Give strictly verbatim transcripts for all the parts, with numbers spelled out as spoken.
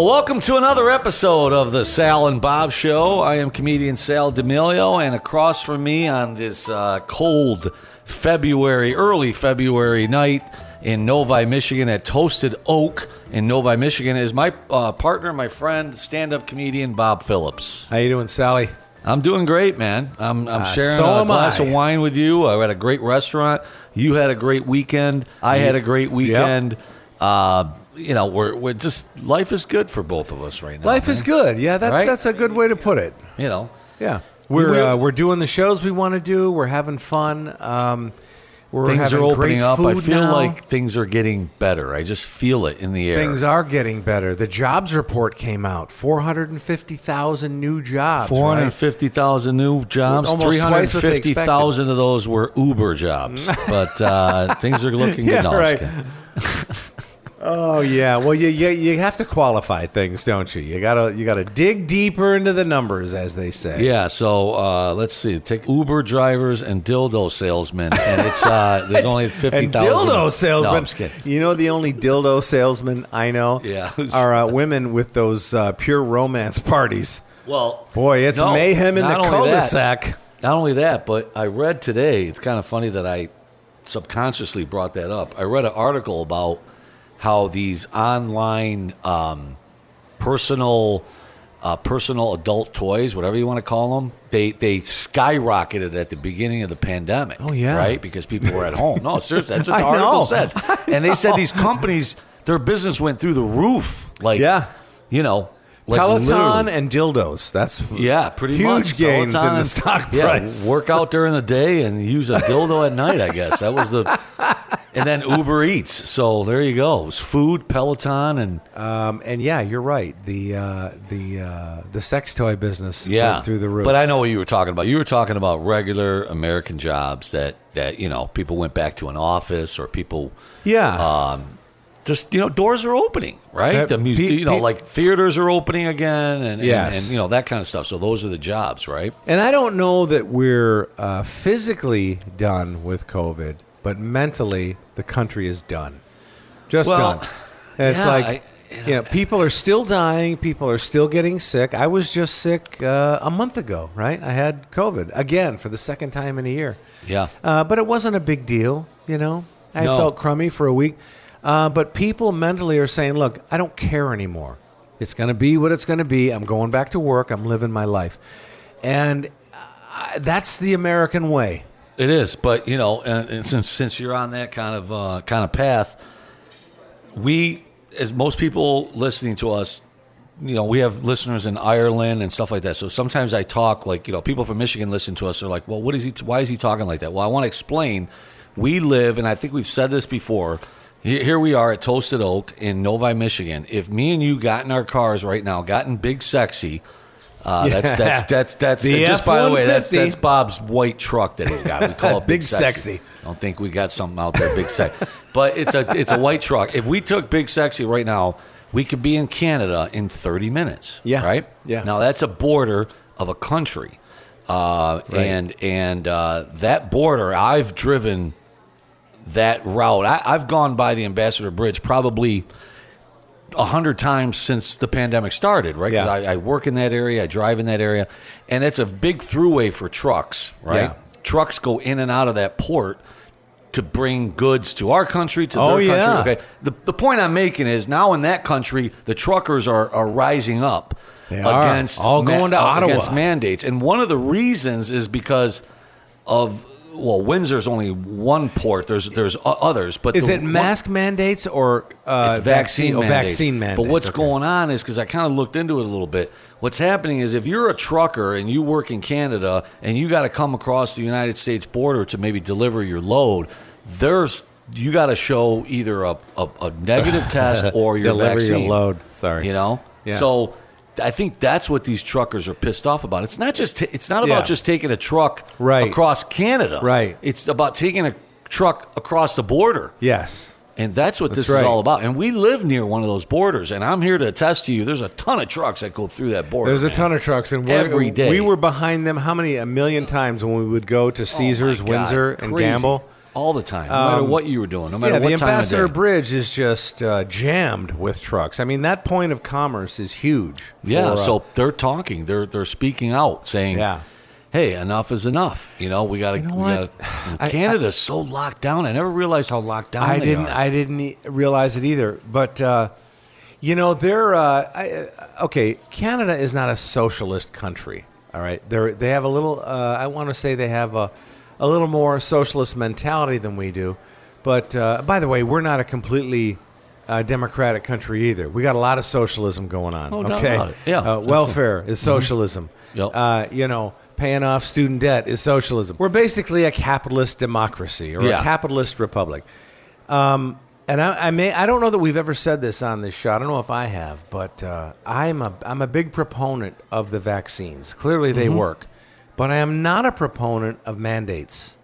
Well, welcome to another episode of the Sal and Bob Show. I am comedian Sal D'Amelio, and across from me on this uh, cold February, early February night in Novi, Michigan, at Toasted Oak in Novi, Michigan, is my uh, partner, my friend, stand-up comedian Bob Phillips. How you doing, Sally? I'm doing great, man. I'm, I'm Uh, sharing so a am glass I. of wine with you. I had a great restaurant. You had a great weekend. I had a great weekend. Uh, you know, we're we're just life is good for both of us right now. Life man. is good. Yeah, that, Right? that's a good way to put it. You know, Yeah, we're We're- uh, we're doing the shows we want to do. We're having fun. Um, we're things having are opening great up. I food feel now. like things are getting better. I just feel it in the air. Things are getting better. The jobs report came out. Four hundred fifty thousand new jobs. Four hundred right? fifty thousand new jobs. Almost Three hundred twice what they fifty thousand of those were Uber jobs. But uh, things are looking good. Yeah, No, I'm right. just kidding. Oh yeah. Well, you, you you have to qualify things, don't you? You gotta you gotta dig deeper into the numbers, as they say. Yeah, so uh, let's see. Take Uber drivers and dildo salesmen, and it's uh, there's only fifty And thousand. dildo salesmen. No, I'm just kidding. You know the only dildo salesmen I know Yeah. are uh, women with those uh, pure romance parties. Well, Boy, it's no, mayhem in not the only that. cul-de-sac. Not only that, but I read today. It's kind of funny that I subconsciously brought that up. I read an article about how these online um, personal uh, personal adult toys, whatever you want to call them, they they skyrocketed at the beginning of the pandemic. Oh, yeah. right, because people were at home. No, seriously, that's what the I article know. said. And they said these companies, their business went through the roof. Like, Yeah. you know, like Peloton literally. and dildos. That's Yeah, pretty huge much. gains Peloton in the and- stock yeah, price. work out during the day and use a dildo at night, I guess. That was the... And then Uber Eats. So there you go. It was food, Peloton, and... Um, and yeah, you're right. The uh, the uh, the sex toy business Yeah. went through the roof. But I know what you were talking about. You were talking about regular American jobs that, that you know, people went back to an office or people... yeah. Um, just, you know, doors are opening, right? Uh, the mu- pe- you know, pe- like theaters are opening again and, and, Yes. and, you know, that kind of stuff. So those are the jobs, right? And I don't know that we're uh, physically done with COVID, but mentally the country is done. Just Well, done. And it's yeah, like, I- you know, people are still dying. People are still getting sick. I was just sick uh, a month ago, right? I had COVID again for the second time in a year. Yeah. Uh, but it wasn't a big deal, you know. I No. felt crummy for a week. Uh, but people mentally are saying, look, I don't care anymore. It's going to be what it's going to be. I'm going back to work. I'm living my life. And uh, that's the American way. It is, but you know, and, and since since you're on that kind of uh, kind of path, we, as most people listening to us, you know, we have listeners in Ireland and stuff like that. So sometimes I talk like, you know, people from Michigan listen to us. They're like, well, what is he? Why is he talking like that? Well, I want to explain. We live, and I think we've said this before. Here here we are at Toasted Oak in Novi, Michigan. If me and you got in our cars right now, got in Big Sexy. Uh, that's that's that's that's The just by the way, that's F one fifty. that's Bob's white truck that he's got. We call it Big, Big Sexy. Don't think we got something out there, Big Sexy. But it's a it's a white truck. If we took Big Sexy right now, we could be in Canada in thirty minutes. Yeah. Right. Yeah. Now that's a border of a country, uh, Right. and and uh, that border, I've driven that route. I, I've gone by the Ambassador Bridge probably a hundred times since the pandemic started, right? 'Cause Yeah. I, I work in that area, I drive in that area, and it's a big throughway for trucks, right? Yeah. Trucks go in and out of that port to bring goods to our country, to Oh, their yeah. country. Okay. The the point I'm making is now in that country, the truckers are, are rising up They are. against All going to uh, Ottawa. against mandates, and one of the reasons is because of. Well, Windsor's only one port. There's there's o- others, but Is the it one- mask mandates or uh, it's vaccine oh, mandates. vaccine mandates? But what's Okay. going on is, because I kind of looked into it a little bit, what's happening is if you're a trucker and you work in Canada and you got to come across the United States border to maybe deliver your load, there's you got to show either a, a, a negative test or your Deliver your vaccine. load. Sorry. You know? Yeah. So I think that's what these truckers are pissed off about. It's not just ta- it's not about Yeah. just taking a truck Right. across Canada. Right. It's about taking a truck across the border. Yes. And that's what That's this right. is all about. And we live near one of those borders, and I'm here to attest to you. There's a ton of trucks that go through that border. There's a man. ton of trucks, and we're, Every day. we were behind them. How many? A million times when we would go to Caesars, God, Windsor, and crazy. Gamble. all the time, no matter what you were doing, no matter yeah, what the time Ambassador of day. Bridge is just uh, jammed with trucks. I mean, that point of commerce is huge. Yeah, for, uh, so they're talking, they're they're speaking out, saying, Yeah. "Hey, enough is enough." You know, we got to. You know we what? gotta, I- Canada's so locked down. I never realized how locked down I they didn't. are. I didn't e- realize it either. But uh, you know, they're uh, I, uh, okay. Canada is not a socialist country. All right, they they have a little. Uh, I want to say they have a a little more socialist mentality than we do. But uh, by the way, we're not a completely uh, democratic country either. We got a lot of socialism going on. Oh, no okay, doubt it. Yeah, uh, welfare is socialism. Yep. Uh, you know. Paying off student debt is socialism. We're basically a capitalist democracy or Yeah. a capitalist republic. Um, and I, I may I don't know that we've ever said this on this show. I don't know if I have, but uh, I'm a I'm a big proponent of the vaccines. Clearly, they Mm-hmm. work, but I am not a proponent of mandates.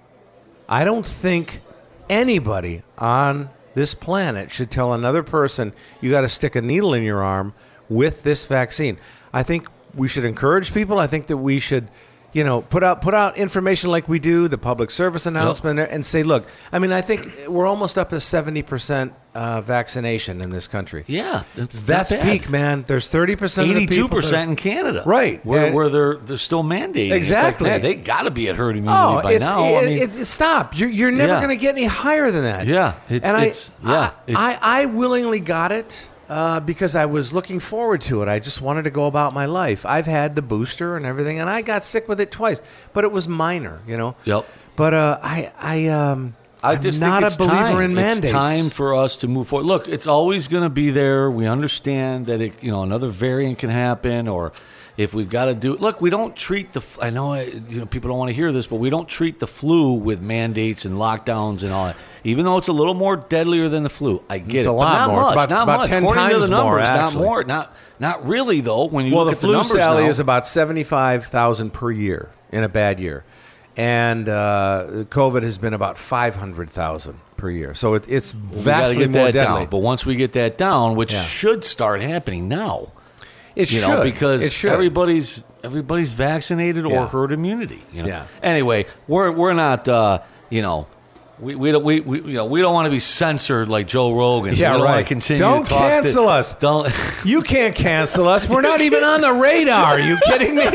I don't think anybody on this planet should tell another person you got to stick a needle in your arm with this vaccine. I think we should encourage people. I think that we should, you know, put out put out information like we do, the public service announcement, and say, look, I mean, I think we're almost up to seventy percent uh, vaccination in this country. Yeah, that's That's not bad. peak, man. There's thirty percent of the people. Eighty-two that are- percent in Canada, Right. Where, And- where they're they're still mandating. Exactly. It's like, man, they got to be at herd immunity Oh, by it's, now. it, I mean, it's stop. You're, you're never Yeah. going to get any higher than that. Yeah, it's- and it's- I, yeah, I, it's- I, I willingly got it uh, because I was looking forward to it. I just wanted to go about my life. I've had the booster and everything, and I got sick with it twice, but it was minor, you know. Yep. But uh, I, I, um, I I'm just not think a it's believer time. in mandates. It's time for us to move forward. Look, it's always going to be there. We understand that it, you know, another variant can happen, or if we've got to do. Look, we don't treat the. I know, you know, people don't want to hear this, but we don't treat the flu with mandates and lockdowns and all that. Even though it's a little more deadlier than the flu, I get It's it. a but lot not more. It's Much, about- not about much. ten According to times the more, numbers, not actually. more. Not not really though. When you Well, look the at flu, the numbers Sally, now, is about seventy-five thousand per year in a bad year. And uh, COVID has been about five hundred thousand per year. So it, it's we gotta vastly get more that deadly. down. But once we get that down, which Yeah. should start happening now. It you should. know, because it should. everybody's everybody's vaccinated or Yeah. herd immunity. You know? Yeah. Anyway, we're we're not. Uh, you know, we we don't we, we you know we don't want to be censored like Joe Rogan. So Yeah, we don't right. want to continue. Don't to talk cancel to, us. Don't. You can't cancel us. We're not even on the radar. Are you kidding me?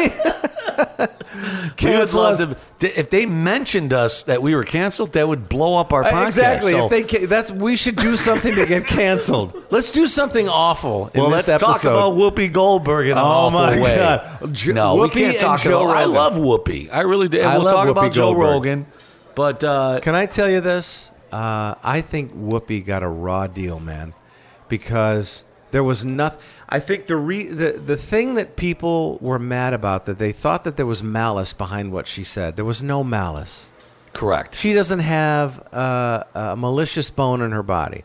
We would cancel love us. to, if they mentioned us that we were canceled, that would blow up our podcast. Uh, exactly. So- If they ca- that's we should do something to get canceled. Let's do something awful in well, this let's episode. talk about Whoopi Goldberg in an Oh, awful my way. God. Jo- no, we Whoopi can't and talk Joe about. I Rogan. love Whoopi. I really do. And I we'll love talk Whoopi about Joe Goldberg. Rogan, but uh, Can I tell you this? Uh, I think Whoopi got a raw deal, man, because there was nothing. I think the, re- the the thing that people were mad about, that they thought that there was malice behind what she said. There was no malice. correct. She doesn't have uh, a malicious bone in her body.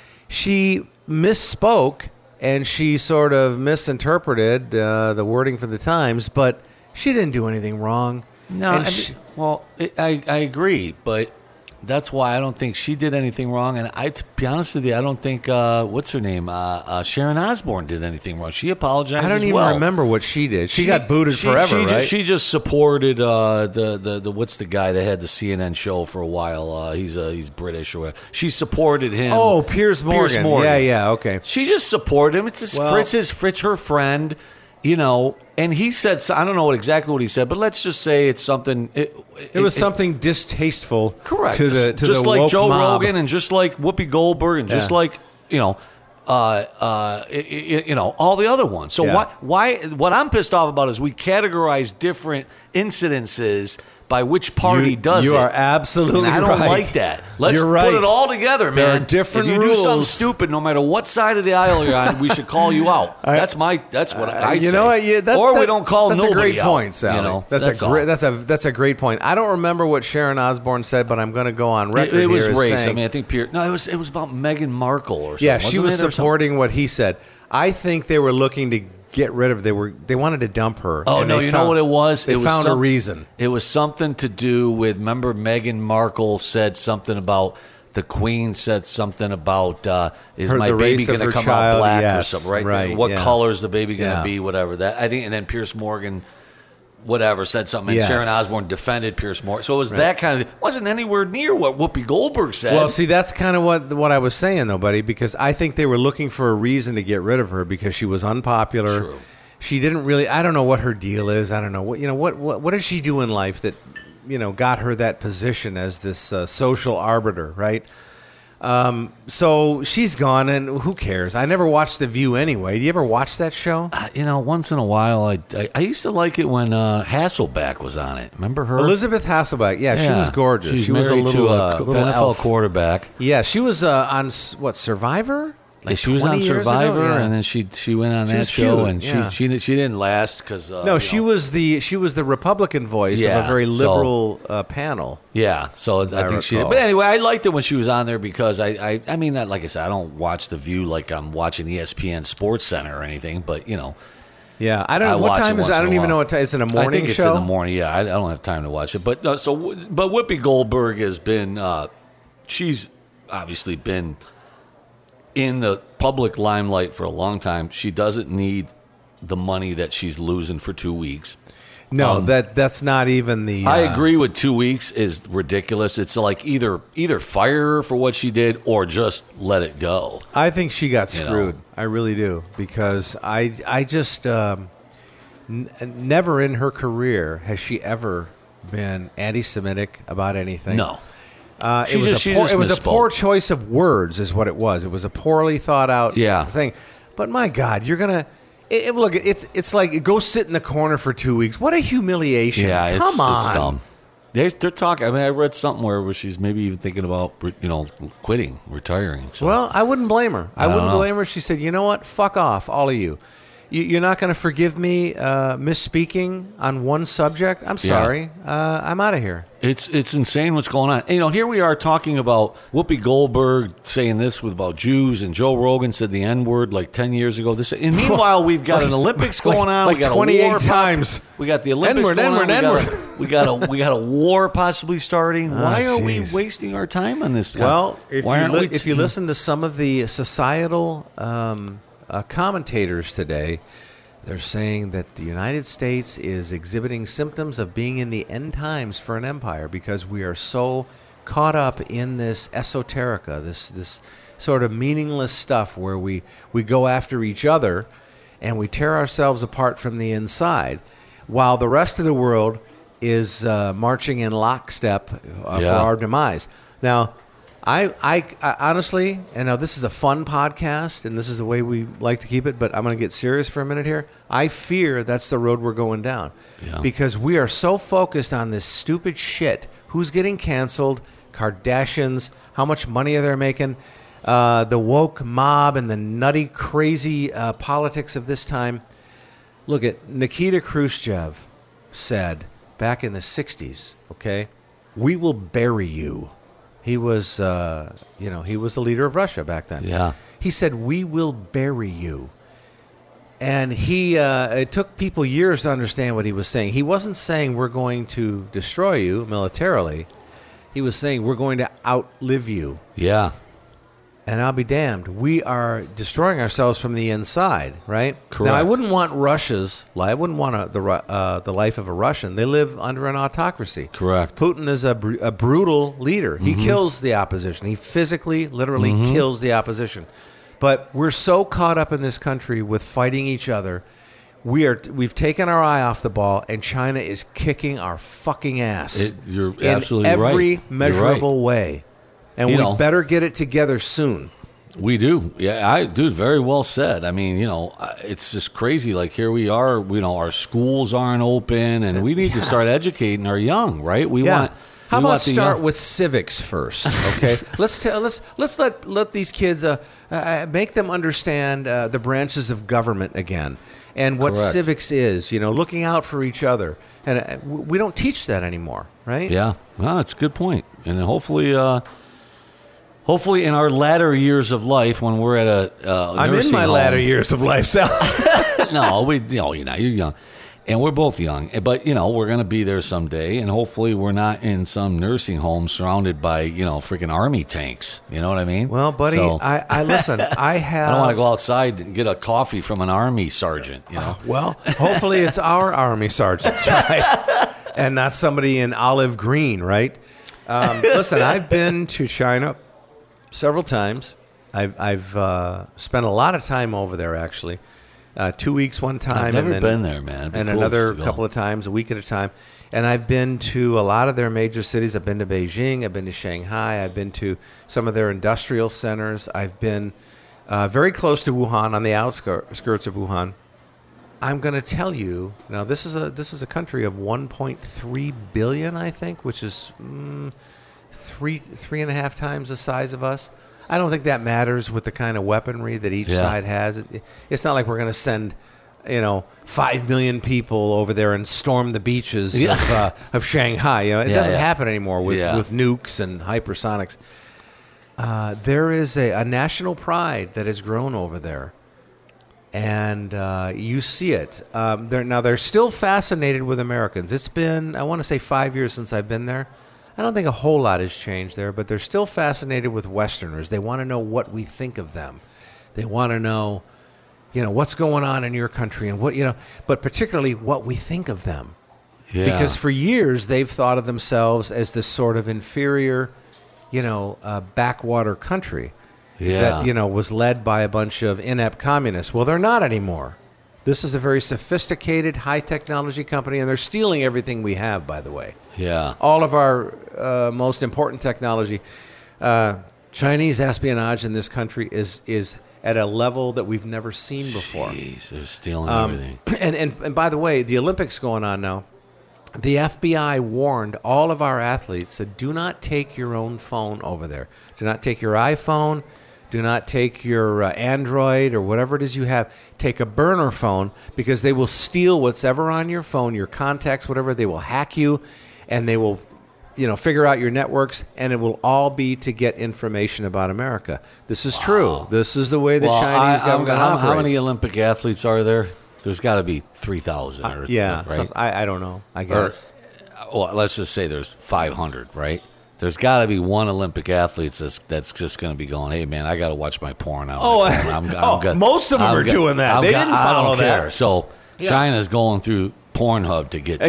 She misspoke and she sort of misinterpreted uh, the wording for the Times, but she didn't do anything wrong. No, And I mean, she- well, it, I I agree, but that's why I don't think she did anything wrong. And I, to be honest with you, I don't think uh, what's her name, uh, uh, Sharon Osbourne did anything wrong. She apologized. I don't as even well. remember what she did. She, got booted she- forever, she right? Just, she just supported uh, the, the the what's the guy that had the C N N show for a while. Uh, he's uh, he's British or whatever. She supported him. oh, Piers Morgan. Yeah, yeah, okay. She just supported him. It's his Well- Fritz, his Fritz, her friend, you know. And he said, so- I don't know what exactly what he said, but let's just say it's something. It, It was something distasteful, correct to the just, to just the like woke Joe mob. Rogan and just like Whoopi Goldberg and just Yeah. like you know, uh, uh, i- i- you know all the other ones. So Yeah. why why what I'm pissed off about is we categorize different incidences by which party You- does you it. are absolutely and I don't right. like that. Let's You're put right. it all together, man. There are different if you do something rules. stupid, no matter what side of the aisle you're on, we should call you out. I- that's my. That's what I. you say. know what? Yeah, that, or we that- don't call that's nobody a great out, point, Sally. You know, that's, a all. great. That's a that's a great point. I don't remember what Sharon Osbourne said, but I'm going to go on record It, it was here as race. saying- I mean, I think Pierre. No, it was. It was about Meghan Markle or something. yeah, she wasn't was it, or something? supporting what he said. I think they were looking to get rid of. They were they wanted to dump her. Oh and no! they You found- know what it was? They it was found a some- reason. It was something to do with. Remember, Meghan Markle said something about the Queen said something about uh, is Her- my the baby race of going to her come child, out black or yes, something, right? right, What yeah. color is the baby going to Yeah. be? Whatever that. I think, and then Piers Morgan whatever said something, and Yes. Sharon Osbourne defended Pierce Morgan. So it was that kind of, it wasn't anywhere near what Whoopi Goldberg said. Well, see, that's kind of what what I was saying, though, buddy, because I think they were looking for a reason to get rid of her because she was unpopular. True. She didn't really. I don't know what her deal is. I don't know what you know. What what what did she do in life that you know got her that position as this uh, social arbiter, right? Um, so she's gone, and who cares? I never watched The View anyway. Do you ever watch that show? Uh, you know, once in a while, I, I, I used to like it when uh, Hasselbeck was on it. Remember her? Elizabeth Hasselbeck. Yeah, she Yeah. was gorgeous. She's she was a married little, to a uh, co- little N F L elf. quarterback. Yeah, she was uh, on s- what Survivor. Yeah, she was on twenty years Survivor, ago? Yeah. and then she she went on She that was show, cute, and yeah. she she she didn't last because uh, No, you she know, was the she was the Republican voice of Yeah, a very so- liberal uh, panel. Yeah, so I I think she. recall. But anyway, I liked it when she was on there because I, I, I mean, that like I said, I don't watch The View like I'm watching E S P N Sports Center or anything. But you know, Yeah, I don't know I what watch time it is. it? once I in don't a even know while. what time. Is it a morning I think it's show? in the morning. Yeah, I, I don't have time to watch it. But uh, so, but Whoopi Goldberg has been. Uh, she's obviously been in the public limelight for a long time. She doesn't need the money that she's losing for two weeks. No, Um, that that's not even the. Uh, I agree with two weeks is ridiculous. It's like either either fire her for what she did or just let it go. I think she got You know. screwed. I really do because I I just um, n- never in her career has she ever been anti-Semitic about anything. No. Uh, She it was just- a she poor, just it was a misspoke. poor choice of words, is what it was. It was a poorly thought out Yeah. thing. But my God, you're gonna it, it- look. It's it's like go sit in the corner for two weeks. What a humiliation! Yeah, it's, Come on. it's dumb. They, they're talking. I mean, I read something where, where she's maybe even thinking about, you know, quitting, retiring. So. Well, I wouldn't blame her. I, I don't wouldn't know. blame her. She said, "You know what? Fuck off, all of you. you you're not going to forgive me uh, misspeaking on one subject. I'm sorry. Uh, I'm out of here." It's it's insane what's going on. And, you know, here we are talking about Whoopi Goldberg saying this with about Jews, and Joe Rogan said the N word like ten years ago. This, and meanwhile, we've got an Olympics going like- on. like we got twenty-eight a war, times. We got the Olympics N-word, going N-word, on. N-word. We got, a, we got a we got a war possibly starting. Why are we jeez. wasting our time on this? Well, if Why you, aren't li- we if you listen to some of the societal um, uh, commentators today, they're saying that the United States is exhibiting symptoms of being in the end times for an empire because we are so caught up in this esoterica, this this sort of meaningless stuff where we, we go after each other and we tear ourselves apart from the inside, while the rest of the world is uh, marching in lockstep uh, for Yeah. our demise. Now, I, I, I honestly, and now this is a fun podcast, and this is the way we like to keep it, but I'm going to get serious for a minute here. I fear that's the road we're going down. Yeah. Because we are so focused on this stupid shit. Who's getting canceled? Kardashians. How much money are they making? Uh, the woke mob and the nutty, crazy uh, politics of this time. Look at Nikita Khrushchev said back in the sixties, okay, we will bury you. He was, uh, you know, he was the leader of Russia back then. Yeah. He said, we will bury you. And he, uh, it took people years to understand what he was saying. He wasn't saying we're going to destroy you militarily. He was saying we're going to outlive you. Yeah. And I'll be damned, we are destroying ourselves from the inside, right? Correct. Now, I wouldn't want Russia's life. I wouldn't want a, the Ru- uh, the life of a Russian. They live under an autocracy. Correct. Putin is a, br- a brutal leader. He kills the opposition. He physically, literally kills the opposition. But we're so caught up in this country with fighting each other. We are, we've taken our eye off the ball, and China is kicking our fucking ass. It- you're in absolutely right. every You're right. measurable way. And You we know. better get it together soon. We do. Yeah, I dude, very well said. I mean, you know, I- it's just crazy. Like here we are, you know, our schools aren't open and we need to start educating our young, right? We Yeah. want How we about want the start young- with civics first? Okay, let's tell let's let's let let these kids uh, uh, make them understand uh, the branches of government again and what Correct. civics is. You know, looking out for each other, and uh, w- we don't teach that anymore, right? Yeah. Well, that's a good point. And then hopefully uh hopefully in our latter years of life when we're at a uh, I'm in nursing my home- latter years of life, Sal. no, we, you know, you know, you're young. And we're both young, but, you know, we're going to be there someday, and hopefully we're not in some nursing home surrounded by, you know, freaking army tanks. You know what I mean? Well, buddy, So, I, I listen, I have... I don't want to go outside and get a coffee from an army sergeant, you know? Well, hopefully it's our army sergeants, right? And not somebody in olive green, right? Um, listen, I've been to China several times. I've, I've uh, spent a lot of time over there, actually. Uh, two weeks one time. I've never and then, been there, man. It'd be And cool another to go. couple of times, a week at a time. And I've been to a lot of their major cities. I've been to Beijing. I've been to Shanghai. I've been to some of their industrial centers. I've been uh, very close to Wuhan, on the outskirts of Wuhan. I'm going to tell you now. This is a this is a country of one point three billion, I think, which is mm, three three and a half times the size of us. I don't think that matters with the kind of weaponry that each Yeah. side has. It, it's not like we're going to send, you know, five million people over there and storm the beaches Yeah. of, uh, of Shanghai. You know, it Yeah, doesn't yeah. happen anymore with, Yeah. with nukes and hypersonics. Uh, there is a, a national pride that has grown over there. And uh, you see it. Um, they're, now, they're still fascinated with Americans. It's been, I want to say, five years since I've been there. I don't think a whole lot has changed there, but they're still fascinated with Westerners. They want to know what we think of them. They want to know, you know, what's going on in your country and what, you know, but particularly what we think of them. Yeah. Because for years they've thought of themselves as this sort of inferior, you know, uh, backwater country Yeah. that, you know, was led by a bunch of inept communists. Well, they're not anymore. This is a very sophisticated, high-technology company, and they're stealing everything we have, by the way. Yeah. All of our uh, most important technology. Uh, Chinese espionage in this country is is at a level that we've never seen before. Jeez, they're stealing Um, everything. And, and and by the way, the Olympics going on now. The F B I warned all of our athletes that do not take your own phone over there. Do not take your iPhone. Do not take your uh, Android or whatever it is you have. Take a burner phone, because they will steal what's ever on your phone, your contacts, whatever. They will hack you, and they will, you know, figure out your networks, and it will all be to get information about America. This is true. This is the way the Well, Chinese I- I'm- government how, operates. how many Olympic athletes are there? There's got to be three thousand. Or Yeah, right? some, I, I don't know. I Or, guess. well, let's just say there's five hundred, right? There's got to be one Olympic athlete that's, that's just going to be going, hey, man, I got to watch my porn out. Oh, I'm, I'm, oh, good. most of them I'm are good. doing that. I'm They go- didn't I follow don't that. care. So China's going through Pornhub to get to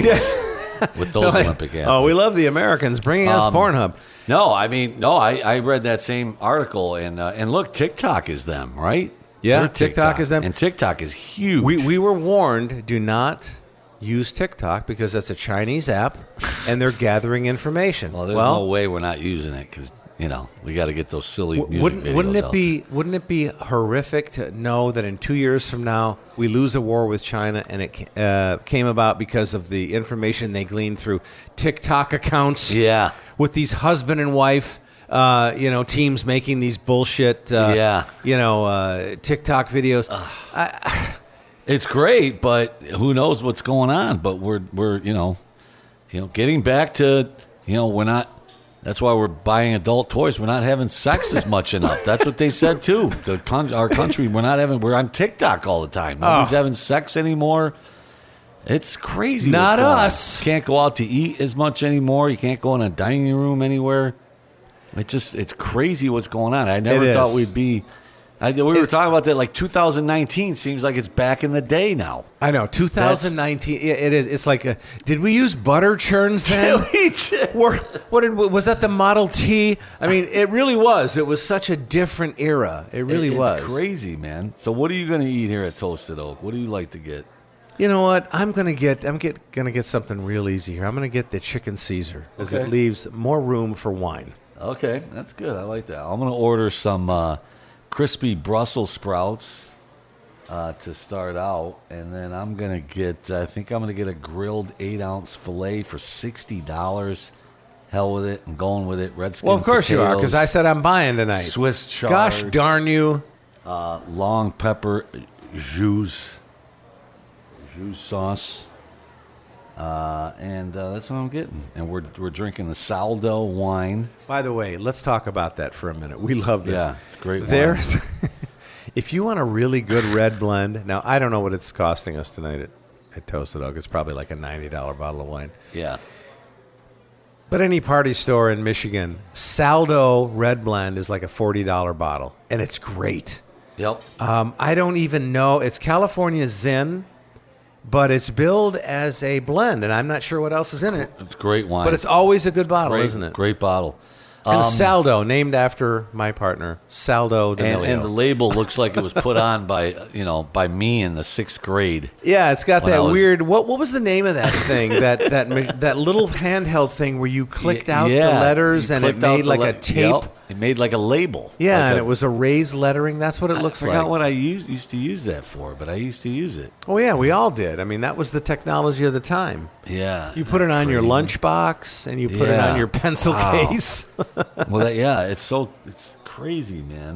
us with those Olympic athletes. Oh, we love the Americans bringing us Um, Pornhub. No, I mean, no, I, I read that same article, and uh, and look, TikTok is them, right? Yeah, They're TikTok is them. And TikTok is huge. We we were warned, do not use TikTok because that's a Chinese app, and they're gathering information. well, there's no way we're not using it because, you know, we got to get those silly w- music wouldn't videos wouldn't it out. be wouldn't it be horrific to know that in two years from now we lose a war with China, and it ca- uh, came about because of the information they gleaned through TikTok accounts? Yeah. With these husband and wife, uh, you know, teams making these bullshit, uh, Yeah. you know, uh, TikTok videos. It's great, but who knows what's going on? But we're we're you know, you know, getting back to you know we're not. That's why we're buying adult toys. We're not having sex as much enough. That's what they said too. The con- our country, we're not having. We're on TikTok all the time. Nobody's Oh. having sex anymore. It's crazy. what's Not going on. us. Can't go out to eat as much anymore. You can't go in a dining room anywhere. It just it's crazy what's going on. I never It thought is. we'd be. I, we were talking about that like two thousand nineteen seems like it's back in the day now. I know, twenty nineteen. It, it is. It's like, a, did we use butter churns then? Or, what did, was that the Model T? I mean, it really was. It was such a different era. It really It- was. It's crazy, man. So what are you going to eat here at Toasted Oak? What do you like to get? You know what? I'm gonna get. I'm get gonna get something real easy here. I'm gonna get the chicken Caesar, because Okay. it leaves more room for wine. Okay, that's good. I like that. I'm going to order some uh, crispy Brussels sprouts uh, to start out, and then I'm going to get. I think I'm going to get a grilled eight ounce fillet for sixty dollars. Hell with it. I'm going with it. Red skin. Well, of course you are, because I said I'm buying tonight. Swiss chard. Gosh darn you! Uh, long pepper jus, jus sauce, uh, and uh, that's what I'm getting. And we're we're drinking the Saldo wine. By the way, let's talk about that for a minute. We love this. Yeah, it's great wine. There's, if you want a really good red blend, now I don't know what it's costing us tonight at, at Toasted Oak. It's probably like a ninety dollar bottle of wine. Yeah. But any party store in Michigan, Saldo Red Blend is like a forty dollar bottle, and it's great. Yep. Um, I don't even know. It's California Zin, but it's billed as a blend, and I'm not sure what else is in it. It's great wine. But it's always a good bottle, great, isn't it? Great bottle. And Um, Saldo, named after my partner, Saldo and, D'Amelio. and the label looks like it was put on by you know by me in the sixth grade. Yeah, it's got When I that was- weird. What what was the name of that thing? that that ma- that little handheld thing where you clicked out Yeah, the letters you and it clicked out made the like le- a tape. Yep, it made like a label. Yeah, Like and a- it was a raised lettering. That's what it looks I forgot like. what I used used to use that for, but I used to use it. Oh yeah, we all did. I mean, that was the technology of the time. Yeah. You put it on your Crazy. lunchbox and you put it Yeah. on your pencil Wow. case. Well, that, yeah, it's so it's crazy, man.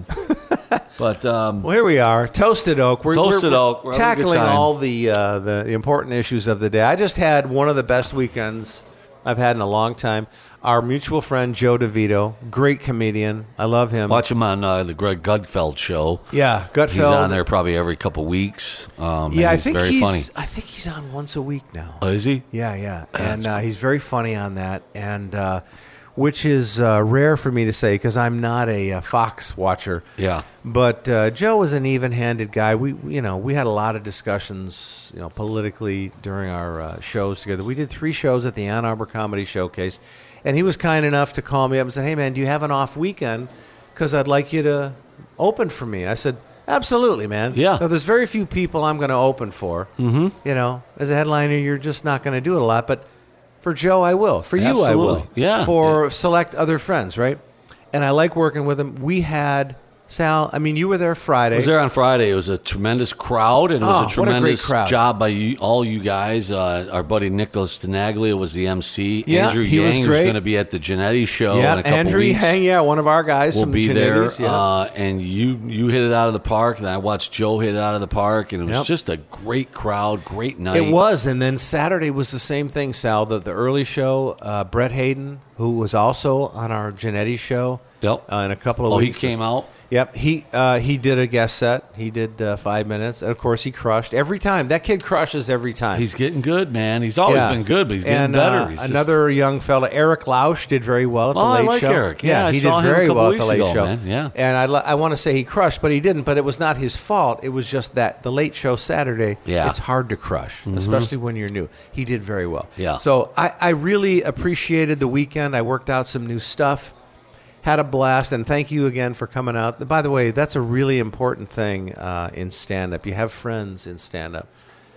But um, Well, here we are, Toasted Oak. We're, Toasted we're, Oak. We're having a good tackling time. all the, uh, the the important issues of the day. I just had one of the best weekends I've had in a long time. Our mutual friend Joe DeVito, great comedian. I love him. watch him on uh, the Greg Gutfeld show. Yeah, Gutfeld. He's on there probably every couple weeks. Um, Yeah, and I he's think very he's. funny. I think he's on once a week now. Oh, is he? Yeah, yeah, and uh, he's very funny on that, and uh, which is uh, rare for me to say because I'm not a, uh Fox watcher. Yeah. But uh, Joe was an even-handed guy. We, you know, we had a lot of discussions, you know, politically during our uh, shows together. We did three shows at the Ann Arbor Comedy Showcase, and he was kind enough to call me up and say, "Hey, man, do you have an off weekend? Because I'd like you to open for me." I said, "Absolutely, man. Yeah. Now, there's very few people I'm going to open for. Mm-hmm. You know, as a headliner, you're just not going to do it a lot, but." For Joe, I will. For you, I will. Absolutely. Yeah. For Yeah. select other friends, right? And I like working with him. We had Sal. I mean, you were there Friday. I was there on Friday. It was a tremendous crowd, and it was Oh, a what a great tremendous crowd. job by you, all you guys. Uh, our buddy Nicholas Tenaglia was the M C. Yeah, Andrew he Yang was was great. going to be at the Genetti show Yeah, in a couple Andrew weeks. Yang, yeah, one of our guys We'll from be there, Genetti's, yeah. uh, and you you hit it out of the park, and I watched Joe hit it out of the park, and it was Yep. just a great crowd, great night. It was, and then Saturday was the same thing, Sal. The, the early show, uh, Brett Hayden, who was also on our Genetti show Yep. uh, in a couple of Oh, he weeks. came out? Yep, he uh, he did a guest set. He did uh, five minutes, and of course, he crushed every time. That kid crushes every time. He's getting good, man. He's always Yeah. been good, but he's getting and, better. Uh, He's just- another young fella, Eric Lausch, did very well at the Oh, I Late like Show. Eric. Yeah, I he saw did him a very couple well at weeks the Late ago, Show. man. Yeah. and I, li- I want to say he crushed, but he didn't. But it was not his fault. It was just that the Late Show Saturday. Yeah. It's hard to crush, especially when you're new. He did very well. Yeah. So I, I really appreciated the weekend. I worked out some new stuff. Had a blast, and thank you again for coming out. By the way, that's a really important thing uh, in stand-up. You have friends in stand-up.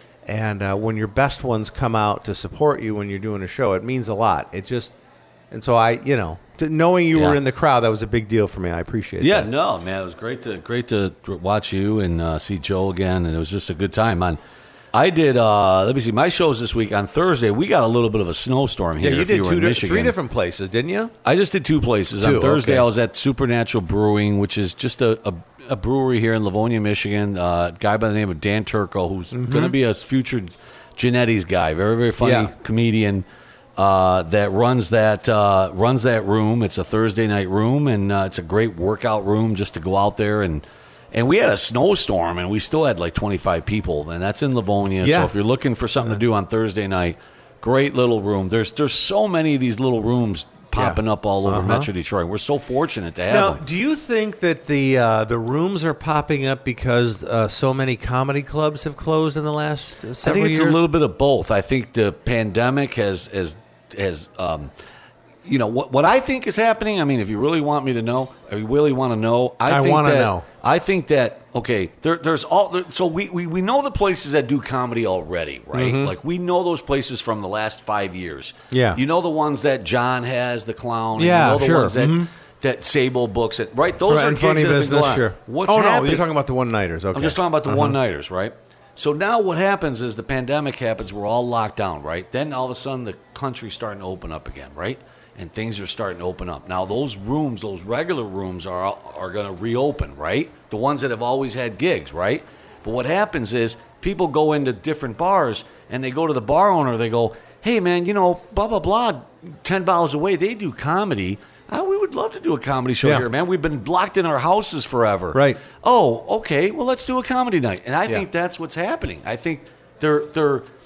And uh, when your best ones come out to support you when you're doing a show, it means a lot. It just, and so I, you know, t- knowing you were Yeah. in the crowd, that was a big deal for me. I appreciate Yeah, that. no, man, it was great to great to watch you and uh, see Joe again, and it was just a good time. On, I did. Uh, let me see, my shows this week on Thursday. We got a little bit of a snowstorm here. Yeah, you if did you were two, in di- Michigan. three different places, didn't you? I just did two places. Two, on Thursday, okay. I was at Supernatural Brewing, which is just a, a, a brewery here in Livonia, Michigan. Uh, a guy by the name of Dan Turco, who's going to be a future Genetti's guy. Very, very funny Yeah. comedian uh, that runs that uh, runs that room. It's a Thursday night room, and uh, it's a great workout room just to go out there and. And we had a snowstorm, and we still had like twenty-five people, and that's in Livonia. Yeah. So if you're looking for something to do on Thursday night, great little room. There's there's so many of these little rooms popping up all over Uh-huh. Metro Detroit. We're so fortunate to have Now, them. do you think that the uh, the rooms are popping up because uh, so many comedy clubs have closed in the last uh, I several think it's years? a little bit of both. I think the pandemic has has has um, you know what what I think is happening. I mean, if you really want me to know, if you really want to know, I, I think wanna that- know. I think that okay, there, there's all there, so we, we we know the places that do comedy already, right? Like we know those places from the last five years. Mm-hmm. Yeah. you know the ones that John has, the clown. Yeah, and you know the sure. ones that Mhm. that Sable books it, right? Those Right, are and gigs funny that have been business, going on. sure. What's oh no, happening? you're talking about the one nighters. Okay, I'm just talking about the Uh-huh. one nighters, right? So now what happens is the pandemic happens, we're all locked down, right? Then all of a sudden the country's starting to open up again, right? And things are starting to open up. Now those rooms, those regular rooms are are going to reopen, right? The ones that have always had gigs, right? But what happens is people go into different bars and they go to the bar owner, they go, "Hey man, you know, blah blah blah, ten miles away, they do comedy. Uh, we would love to do a comedy show Yeah. here, man. We've been locked in our houses forever." Right. Oh, okay. Well, let's do a comedy night. And I Yeah. think that's what's happening. I think they're they're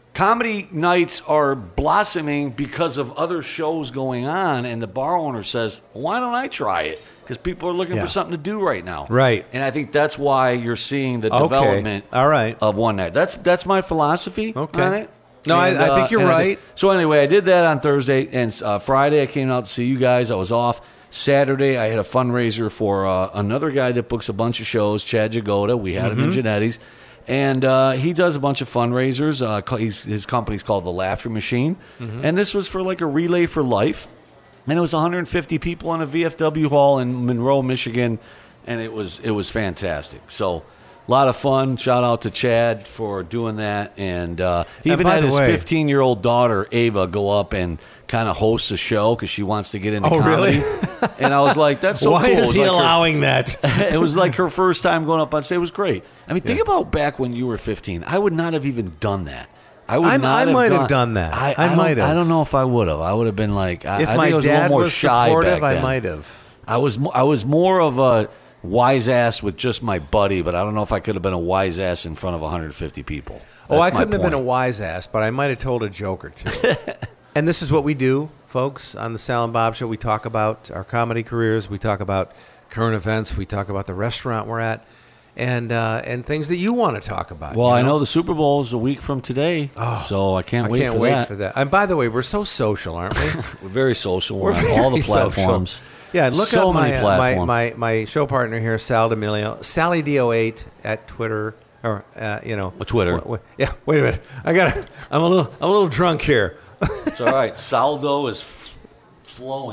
comedy nights are blossoming because of other shows going on, and the bar owner says, why don't I try it? Because people are looking Yeah. for something to do right now. Right. And I think that's why you're seeing the Okay. development All right. of one night. That's that's my philosophy Okay. on it. No, I- And, I think you're and I right. so anyway, I did that on Thursday, and uh, Friday I came out to see you guys. I was off. Saturday I had a fundraiser for uh, another guy that books a bunch of shows, Chad Jagoda. We had Mm-hmm. him in Genetti's. And uh, he does a bunch of fundraisers. Uh, ca- he's, his company's called The Laughter Machine. Mm-hmm. And this was for like a Relay for Life. And it was one hundred fifty people in a V F W hall in Monroe, Michigan. And it was it was fantastic. So a lot of fun. Shout out to Chad for doing that. And uh, he And even by had the his way- fifteen-year-old daughter, Ava, go up and kind of host a show because she wants to get into Oh, comedy. really? And I was like, that's so Why cool. It is was he like her- allowing that? it was like her first time going up on stage. It was great. I mean, think about back when you were fifteen. I would not have even done that. I would I'm- not I have might done, have done that. I, I don't- might have. I don't know if I would have. I would have been like, I, If I my think I was a little dad more was shy supportive, back I then. might have. I was mo- I was more of a wise ass with just my buddy, but I don't know if I could have been a wise ass in front of one hundred fifty people. Oh, That's I my couldn't have been a point. wise ass, but I might have told a joke or two. And this is what we do, folks, on the Sal and Bob Show. We talk about our comedy careers. We talk about current events. We talk about the restaurant we're at, and uh, and things that you want to talk about. Well, you I know the Super Bowl is a week from today, so I can't I wait can't for wait that. for that. And by the way, we're so social, aren't we? We're very social. We're, We're on all the very social. platforms. Yeah, look so up many my, uh, platforms. my, my my show partner here, Sal D'Amelio, Sally D O eight at Twitter, or uh, you know, Well, Twitter. Wh- wh- yeah, wait a minute, I got, I'm a little, I'm a little drunk here. It's all right. Saldo is f- flowing.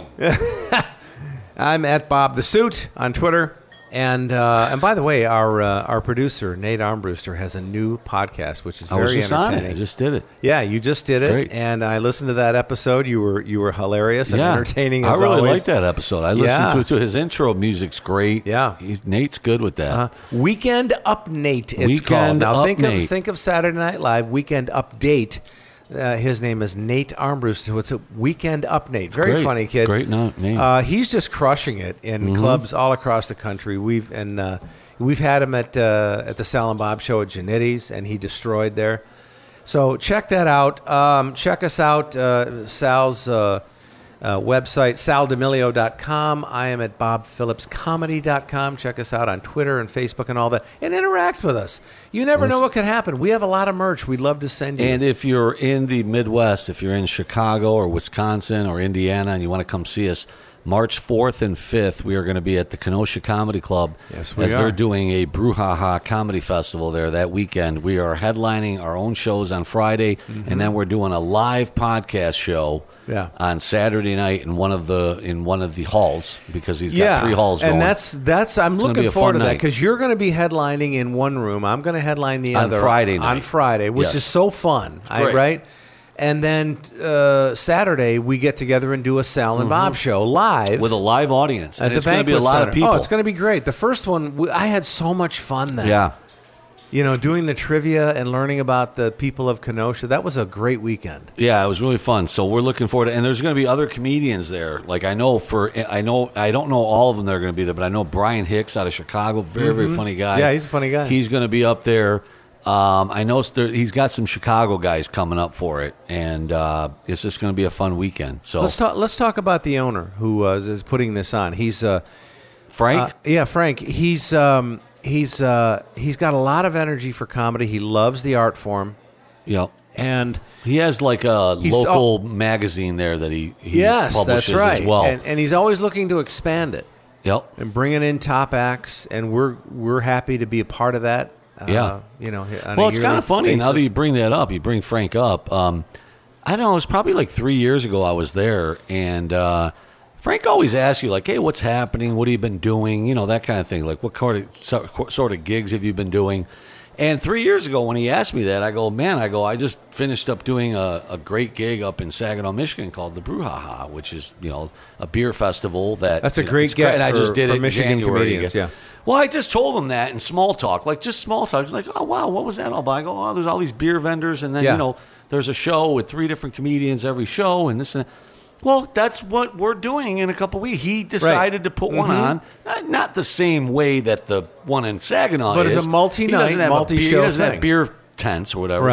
I'm at Bob the Suit on Twitter, and uh, and by the way, our uh, our producer Nate Armbruster has a new podcast, which is I very was just on entertaining. it. I just did it. Yeah, you just did it, Great. and I listened to that episode. You were you were hilarious and Yeah, entertaining I as really always. like that episode. I listened Yeah. to it too. His intro music's great. Yeah. He's, Nate's good with that. Uh, Weekend Up Nate, it's Weekend called. Now Up think Nate. of think of Saturday Night Live Weekend Update. Uh, his name is Nate Armbruster. So it's a Weekend Up Nate. Very great. funny kid. Great no- name. Uh, he's just crushing it in Mm-hmm. clubs all across the country. We've and uh, we've had him at uh, at the Sal and Bob Show at Genetti's, and he destroyed there. So check that out. Um, check us out. Uh, Sal's uh, uh, website, sal demilio dot com. I am at bob phillips comedy dot com. Check us out on Twitter and Facebook and all that. And interact with us. You never know what could happen. We have a lot of merch. We'd love to send you. And if you're in the Midwest, if you're in Chicago or Wisconsin or Indiana and you want to come see us, March fourth and fifth, we are going to be at the Kenosha Comedy Club. Yes, we as are. they're doing a Brouhaha Comedy Festival there that weekend. We are headlining our own shows on Friday, and then we're doing a live podcast show Yeah. on Saturday night in one of the in one of the halls because he's got yeah, three halls going. and that's that's. I'm gonna looking be a forward fun to that night. because you're going to be headlining in one room. I'm going to headline the On other Friday on night. Friday, which Yes. is so fun, I, great. right? And then uh, Saturday we get together and do a Sal and Bob show live Mm-hmm. with a live audience. at And the it's going to be a banquet lot center. of people. Oh, it's going to be great. The first one, we, I had so much fun then. yeah. You know, doing the trivia and learning about the people of Kenosha. That was a great weekend. Yeah, it was really fun. So we're looking forward to, and there's going to be other comedians there. Like I know for, I know I don't know all of them that are going to be there, but I know Brian Hicks out of Chicago, very very funny guy. Mm-hmm. Yeah, he's a funny guy. He's going to be up there. Um, I know there, he's got some Chicago guys coming up for it, and uh, it's just going to be a fun weekend. So Let's talk. Let's talk about the owner who uh, is putting this on. He's uh, Frank, Uh, yeah, Frank. He's um, he's uh, he's got a lot of energy for comedy. He loves the art form, yep. and He has like a He's local magazine there that he, he yes, publishes that's right. as well. And, and he's always looking to expand it yep. and bringing in top acts. And we're we're happy to be a part of that. Uh, Yeah. you know. on a Well, it's yearly kind of funny now that basis. you bring that up. You bring Frank up. Um, I don't know. It was probably like three years ago I was there, and uh, Frank always asks you, like, hey, what's happening? What have you been doing? You know, that kind of thing. Like, what sort of, so- sort of gigs have you been doing? And three years ago when he asked me that, I go, man, I go, I just finished up doing a, a great gig up in Saginaw, Michigan called the Brouhaha, which is, you know, a beer festival that... That's a you know, great it's get And I for- just did for it in Michigan January. comedians, yeah. Well, I just told him that in small talk, like just small talk. He's like, oh, wow, what was that all about? I go, oh, there's all these beer vendors, and then, Yeah. you know, there's a show with three different comedians every show, and this and that. Well, that's what we're doing in a couple weeks. He decided to put one on, not, not the same way that the one in Saginaw But is. it's a multi-night, He doesn't have a multi-show beer- He doesn't thing. have beer tents or whatever. Right.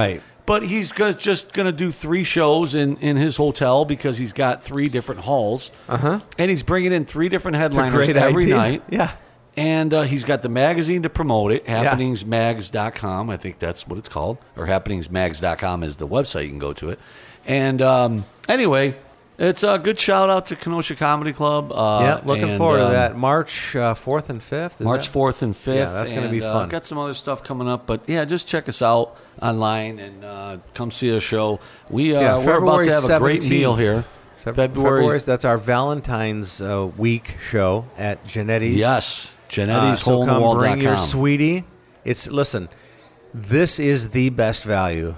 But he's gonna, just going to do three shows in, in his hotel because he's got three different halls. Uh-huh. And he's bringing in three different It's a headliners great every idea. night. Yeah. And uh, he's got the magazine to promote it, happenings mags dot com. I think that's what it's called. Or happenings mags dot com is the website. You can go to it. And um, anyway, it's a good shout out to Kenosha Comedy Club. Uh, Yeah, looking and, forward um, to that. March uh, fourth and fifth. Is March that- fourth and fifth. Yeah, that's gonna And, be uh, fun. got some other stuff coming up. But yeah, just check us out online and uh, come see a show. We, uh, Yeah, we're about February to have a great seventeenth. meal here. February. February. That's our Valentine's uh, week show at Genetti's. Yes. Uh, Genetti's so hole in the come wall bring dot your com. sweetie. It's listen. This is the best value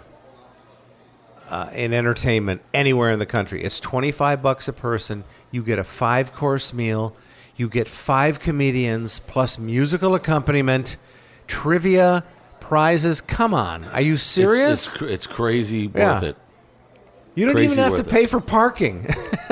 uh, in entertainment anywhere in the country. It's twenty-five bucks a person. You get a five course meal. You get five comedians plus musical accompaniment, trivia, prizes. Come on, are you serious? It's, it's, cr- it's crazy worth Yeah. it. you don't crazy even have to worth it. pay for parking.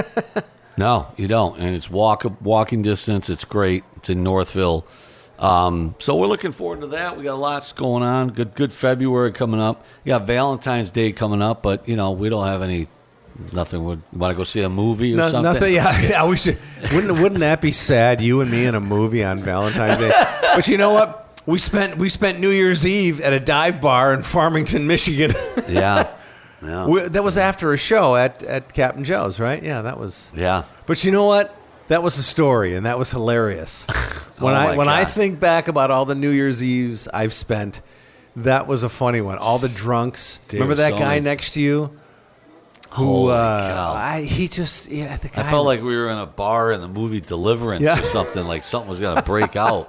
No, you don't. And it's walk walking distance. It's great. It's in Northville. Um, so we're looking forward to that. We got lots going on. Good good February coming up. You got Valentine's Day coming up, but, you know, we don't have any, nothing. We want to go see a movie or No, something? nothing. Yeah, yeah. We should. Wouldn't Wouldn't that be sad? You and me in a movie on Valentine's Day. But you know what? We spent we spent New Year's Eve at a dive bar in Farmington, Michigan. Yeah. Yeah. We- that was after a show at, at Captain Joe's, right? Yeah, that was. Yeah. But you know what? That was a story, and that was hilarious. When Oh, I my when I God. think back about all the New Year's Eves I've spent, that was a funny one. All the drunks. They Remember were that so guy nice. next to you? Who Holy uh, cow. I, he just yeah the guy I felt like we were in a bar in the movie Deliverance Yeah. or something. Like something was going to break out.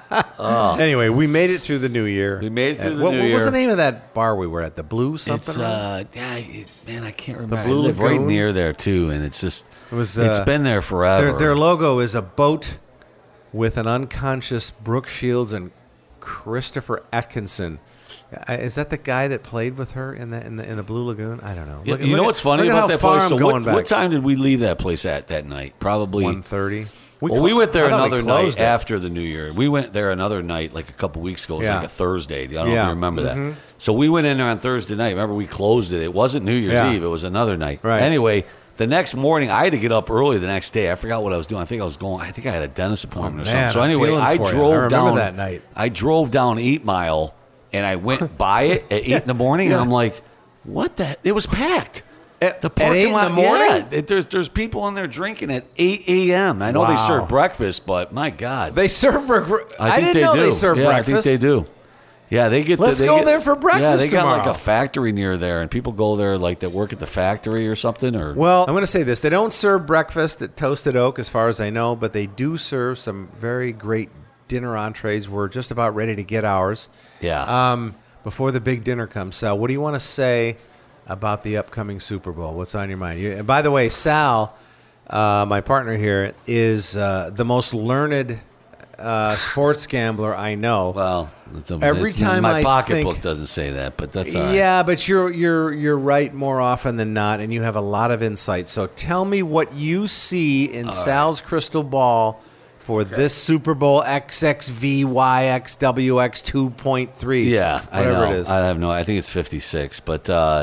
Anyway, we made it through the new year. We made it through Uh, the what, new what was year. the name of that bar we were at? The Blue something? It's, uh, yeah, it- man, I can't remember. Blue I live right Lagoon? near there, too, and it's just, It was, it's uh, been there forever. their, their logo is a boat with an unconscious Brooke Shields and Christopher Atkinson. Uh, Is that the guy that played with her in the in the in the Blue Lagoon? I don't know. Yeah, Look- you look know at- what's funny look at about how that far place? I'm So going what, what back. time did we leave that place at that night? Probably. one thirty. Well, we went there I thought we another night closed it. after the New Year. We went there another night, like a couple weeks ago. It was Yeah. like a Thursday. I don't know if Yeah. you remember Mhm. that. So we went in there on Thursday night. Remember, we closed it. It wasn't New Year's Yeah. Eve. It was another night. Right. Anyway, the next morning, I had to get up early the next day. I forgot what I was doing. I think I was going. I think I had a dentist appointment Oh, or man, something. So I'm anyway, feeling I for you. drove I remember down that night. I drove down Eight Mile, and I went by it at eight in the morning, Yeah. and I'm like, "What the? It was packed." At, The at parking eight in the lot- morning? Yeah, it- there's there's people in there drinking at eight a.m. I know they Wow. serve breakfast, but my God, They serve breakfast. I, think didn't they know do. they serve yeah, breakfast. I think they do. Yeah, they get. Let's they go get- there for Yeah, breakfast they got like tomorrow. a factory near there, and people go there like that work at the factory or something. Or Well, I'm going to say this. They don't serve breakfast at Toasted Oak, as far as I know, but they do serve some very great dinner entrees. We're just about ready to get ours yeah, um, before the big dinner comes. Sal, what do you want to say about the upcoming Super Bowl? What's on your mind? You, and by the way, Sal, uh, my partner here, is uh, the most learned uh, sports gambler I know. well, it's a, Every it's- time my I pocketbook think- doesn't say that, but that's all right. Yeah, but you're you're you're right more often than not, and you have a lot of insight. So tell me what you see in Sal's crystal ball for this Super Bowl X X V Y X W X two point three. Yeah, I whatever know. it is. I have no. I think it's fifty-six. But uh,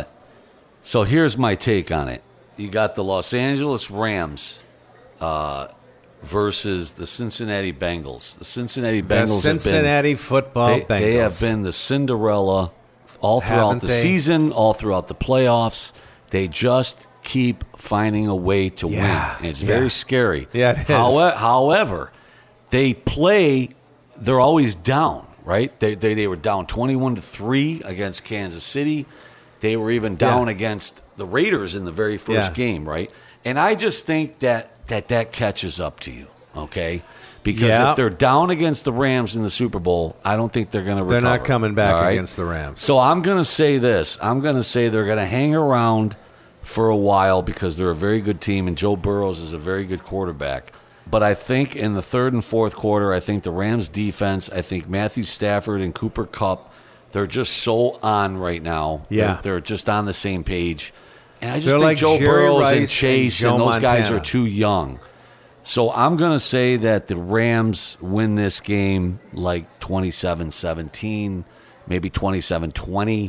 so here's my take on it. You got the Los Angeles Rams uh, versus the Cincinnati Bengals. The Cincinnati the Bengals Cincinnati have football been, they, Bengals. they have been the Cinderella all throughout Haven't the they? season, all throughout the playoffs. They just keep finding a way to Yeah, win, and it's yeah. very scary. Yeah, it is. Howe- However, they play. They're always down, right? They they, they were down twenty-one to three against Kansas City. They were even down Yeah. against the Raiders in the very first Yeah. game, right? And I just think that that that catches up to you, okay? Because Yeah. if they're down against the Rams in the Super Bowl, I don't think they're going to recover. They're not coming back all right? against the Rams. So I'm going to say this. I'm going to say they're going to hang around for a while because they're a very good team, and Joe Burrows is a very good quarterback. But I think in the third and fourth quarter, I think the Rams defense, I think Matthew Stafford and Cooper Kupp, they're just so on right now. Yeah. They're, they're just on the same page. And I just They're think like Joe Jerry Burrows Rice and and Chase Joe and, those guys Montana. are too young. So I'm going to say that the Rams win this game like twenty-seven seventeen, maybe twenty-seven twenty.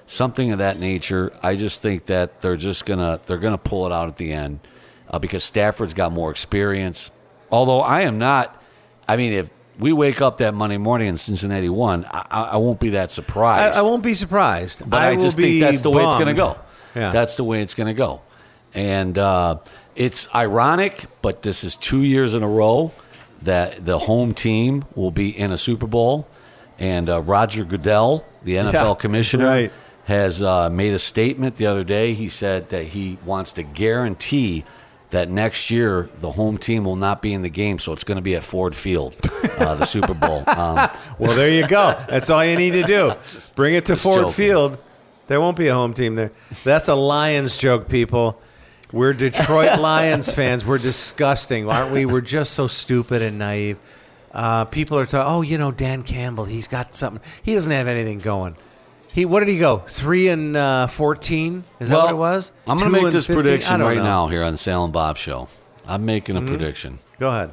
something of that nature. I just think that they're just gonna they're gonna pull it out at the end uh, because Stafford's got more experience. Although I am not. I mean, if we wake up that Monday morning and Cincinnati won, I, I won't be that surprised. I, I won't be surprised. But I, I just will think be that's the way it's bummed. going to go. Yeah. That's the way it's going to go. And uh, it's ironic, but this is two years in a row that the home team will be in a Super Bowl. And uh, Roger Goodell, the N F L Yeah, commissioner, right. has uh, made a statement the other day. He said that he wants to guarantee that next year the home team will not be in the game, so it's going to be at Ford Field, uh, the Super Bowl. Um, Well, there you go. That's all you need to do. Bring it to just Ford joking. Field. There won't be a home team there. That's a Lions joke, people. We're Detroit Lions fans. We're disgusting, aren't we? We're just so stupid and naive. Uh, people are talking, oh, you know, Dan Campbell, he's got something. He doesn't have anything going. He What did he go? Three and uh, fourteen? Is that well, what it was? I'm going Two to make and this fifteen? I prediction don't right know. now here on the Salem Bob Show. I'm making a prediction. Go ahead.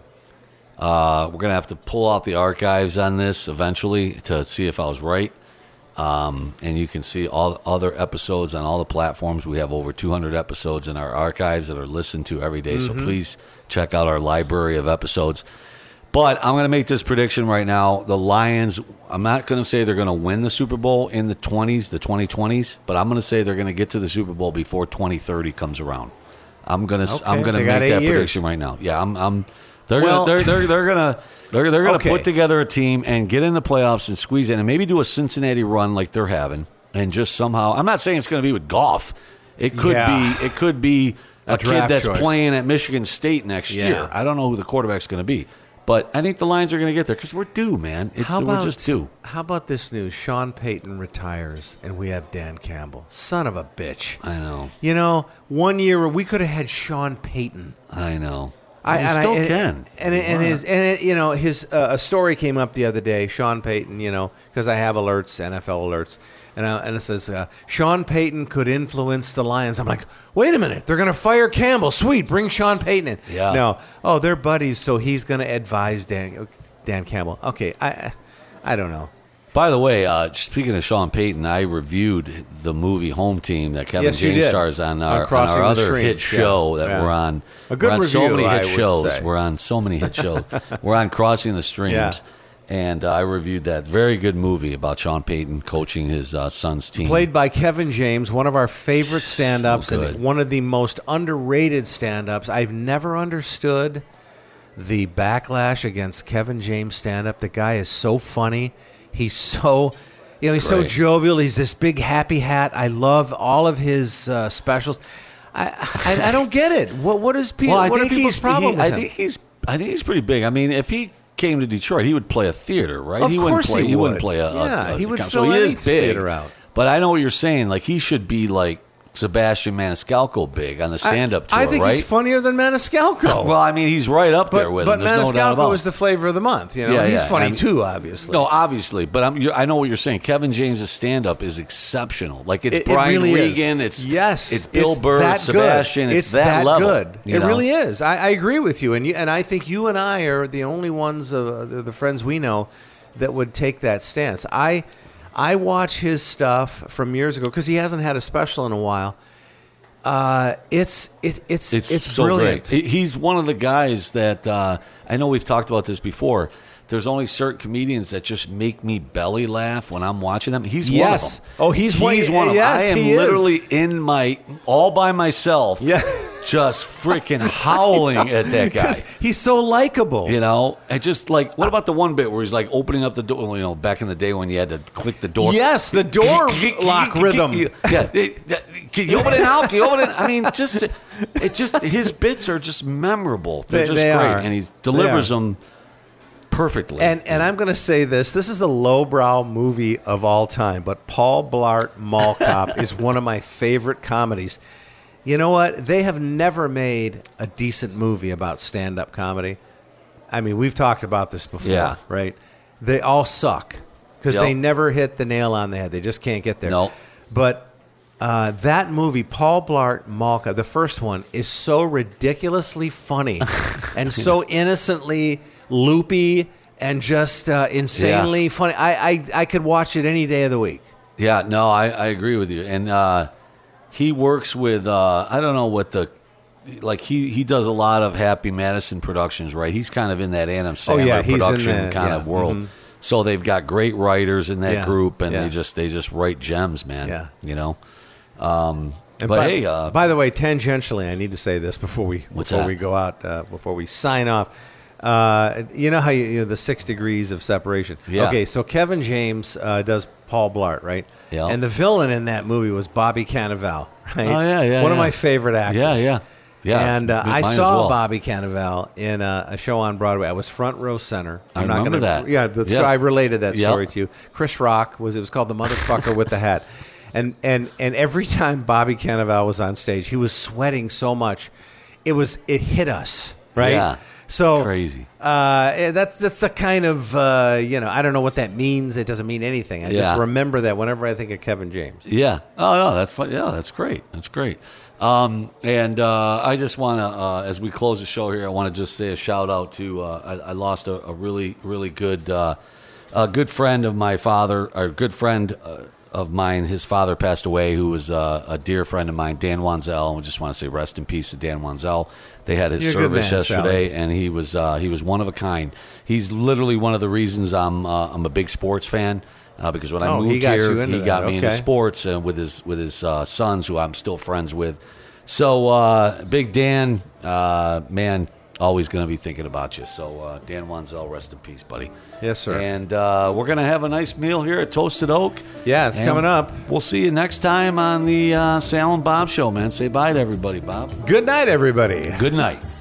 Uh, we're going to have to pull out the archives on this eventually to see if I was right. Um, and you can see all other episodes on all the platforms. We have over two hundred episodes in our archives that are listened to every day. Mm-hmm. So please check out our library of episodes. But I'm going to make this prediction right now. The Lions, I'm not going to say they're going to win the Super Bowl in the twenties, the twenty twenties, but I'm going to say they're going to get to the Super Bowl before twenty thirty comes around. I'm going to Okay, I'm going to they make got eight that years. prediction right now. Yeah, I'm I'm they're Well- gonna, they're they're they're going to they're they're going to Okay. put together a team and get in the playoffs and squeeze in and maybe do a Cincinnati run like they're having and just somehow. I'm not saying it's going to be with Goff. It could Yeah. be it could be a, A kid draft that's choice. playing at Michigan State next Yeah. year. I don't know who the quarterback's going to be. But I think the Lions are going to get there because we're due, man. It's, How about, we're just due. How about this news? Sean Payton retires, and we have Dan Campbell. Son of a bitch. I know. You know, one year we could have had Sean Payton. I know. I I and still I, and, can. And it- and Why his and it, you know his uh, a story came up the other day. Sean Payton, you know, because I have alerts, N F L alerts, and I, and it says uh, Sean Payton could influence the Lions. I'm like, wait a minute, they're gonna fire Campbell. Sweet, bring Sean Payton in. Yeah. No, oh, they're buddies, so he's gonna advise Dan Dan Campbell. Okay, I I don't know. By the way, uh, speaking of Sean Payton, I reviewed the movie Home Team that Kevin Yes, you James did. stars on On our, on Crossing our the other Streams, hit show yeah, that yeah. we're on. A good we're on so review, many I hit would shows. say. We're on so many hit shows. We're on Crossing the Streams. Yeah. And uh, I reviewed that very good movie about Sean Payton coaching his uh, son's team. Played by Kevin James, one of our favorite stand-ups So and good. one of the most underrated stand-ups. I've never understood the backlash against Kevin James stand-up. The guy is so funny. He's so, you know, he's so Great. jovial. He's this big happy hat. I love all of his uh, specials. I, I I don't get it. What what is people? Well, I what are think people's he's problem he- with I him? think he's I think he's pretty big. I mean, if he came to Detroit, he would play a theater, right? Of he course wouldn't play, he wouldn't would. play a, a- Yeah, a- he would so fill he is any big. theater out. But I know what you're saying. Like he should be like Sebastian Maniscalco big on the stand-up tour, I think right? he's funnier than Maniscalco. Well, I mean, he's right up there but with but him. There's no doubt about Maniscalco it. is the flavor of the month. You know, Yeah, he's yeah, funny and- too, obviously. No, obviously, but I'm, you're, I know what you're saying. Kevin James' stand-up is exceptional. Like it's It- it Brian really is. Regan, it's yes, it's Bill Burr, that it's Sebastian. Good. It's, that, level. good. you It know? really is. I, I agree with you, and you, and I think you and I are the only ones of the, the friends we know that would take that stance. I I watch his stuff from years ago because he hasn't had a special in a while. Uh, it's it, it's It's, it's so brilliant. great. He- He's one of the guys that uh, I know we've talked about this before. There's only certain comedians that just make me belly laugh when I'm watching them. He's Yes. one of them. Oh, he's one- He's one of them. yes, I am he is. literally in my all by myself. Yeah. just freaking howling at that guy. 'Cause he's so likable. You know, and just like, what about the one bit where he's like opening up the door? You know, back in the day when you had to click the door. Yes, the door lock rhythm. Yeah, it- that- can you open it now? Can you open it? I mean, just it just his bits are just memorable. They're They- just they great, are. and he They delivers are. them perfectly. And and I'm going to say this: this is a lowbrow movie of all time, but Paul Blart Mall Cop is one of my favorite comedies. You know what? They have never made a decent movie about stand-up comedy. I mean, we've talked about this before, Yeah. right? They all suck because Yep. they never hit the nail on the head. They just can't get there. No. But uh, that movie, Paul Blart Mall Cop, the first one, is so ridiculously funny and so innocently loopy and just uh, insanely funny. I, I I could watch it any day of the week. Yeah, no, I, I agree with you. And uh, he works with, uh, I don't know what the, like he, he does a lot of Happy Madison Productions, right? He's kind of in that Adam Sandler Oh, yeah, he's in production the- kind yeah, of world. mhm. So they've got great writers in that Yeah, group, and yeah. they just they just write gems, man. Yeah. You know? Um, And but by, hey, uh, by the way, tangentially, I need to say this before we What's before that? we go out, uh, before we sign off. Uh, you know how you, you know the six degrees of separation. Yeah. Okay, so Kevin James uh, does Paul Blart, right? Yeah. And the villain in that movie was Bobby Cannavale, right? Oh, yeah, yeah, One of yeah. my favorite actors. yeah, yeah. Yeah, And uh, mine I as saw well. Bobby Cannavale in a, a show on Broadway. I was front row center. I I'm not remember gonna, that. Yeah, the Yeah. story, I related that Yep. story to you. Chris Rock was. It was called The Motherfucker with the Hat. And and and every time Bobby Cannavale was on stage, he was sweating so much, it was it hit us, right? Yeah. So Crazy. Uh, that's that's the kind of uh, you know I don't know what that means. It doesn't mean anything. I just Yeah. remember that whenever I think of Kevin James. Yeah. Oh no, that's fun. Yeah, that's great. That's great. Um, and uh, I just want to, uh, as we close the show here, I want to just say a shout out to. Uh, I, I lost a, a really, really good, uh, a good friend of my father, or good friend uh, of mine. His father passed away, who was uh, a dear friend of mine, Dan Wanzel. I just want to say rest in peace to Dan Wanzel. They had his You're a good service man, yesterday, Sally. and he was uh, he was one of a kind. He's literally one of the reasons I'm uh, I'm a big sports fan. Uh, because when I Oh, he moved got here, you into he got that, me into okay. sports and with his with his uh, sons, who I'm still friends with. So, uh, Big Dan, uh, man, always going to be thinking about you. So, uh, Dan Wanzel, rest in peace, buddy. Yes, sir. And uh, we're going to have a nice meal here at Toasted Oak. Yeah, it's And coming up. We'll see you next time on the uh, Sal and Bob Show, man. Say bye to everybody, Bob. Good night, everybody. Good night.